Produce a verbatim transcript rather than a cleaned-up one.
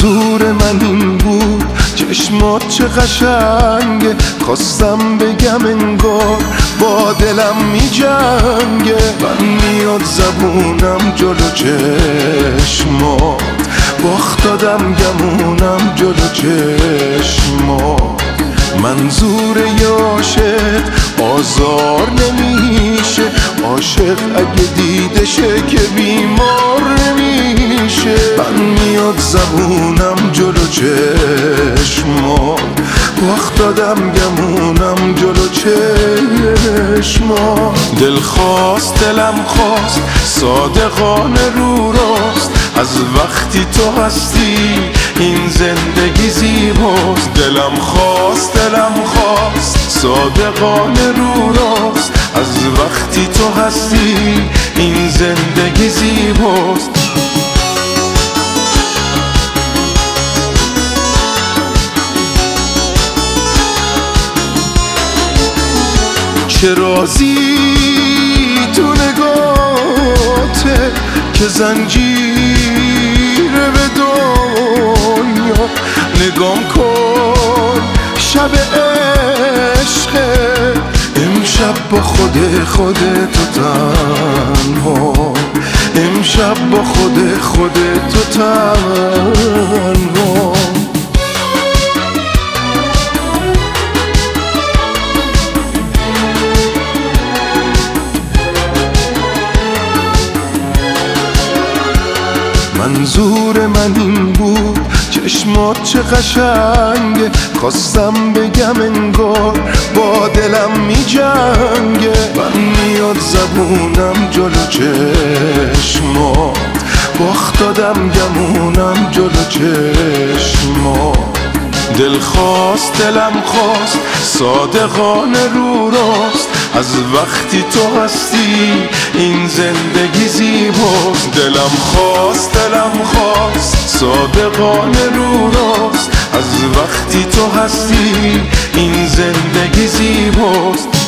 منظور من این بود چشمات چه قشنگه، خواستم بگم انگار با دلم می جنگه. من میاد زبونم جلو چشمات، باخت دادم گمونم جلو چشمات. منظور یه عاشق آزار نمیشه، عاشق اگه دیدشه که بیمار نمیشه. من میاد زبونم جلو چشمات، باخت دادم گمونم جلو چشمات. دل خواست دلم خواست صادقانه رو راست، از وقتی تو هستی این زندگی زیباست. دلم خواست دلم خواست صادقانه رو راست، از وقتی تو هستی این زندگی زیباست. چه رازی تو نگاته که زنجیره به دنیا. نگام کن شب عشقه، امشب با خود خودت تو تنها، امشب با خود خودت تو تنها. منظور من این بود چشمات چه قشنگه، خواستم بگم انگار با دلم می جنگه. من میاد زبونم جلو چشمات، باخت دادم گمونم جلو چشمات. دل خواست دلم خواست صادقانه رو راست، از وقتی تو هستی این زندگی زیباست. دلم خواست دلم خواست صادقانه رو راست، از وقتی تو هستی این زندگی زیباست.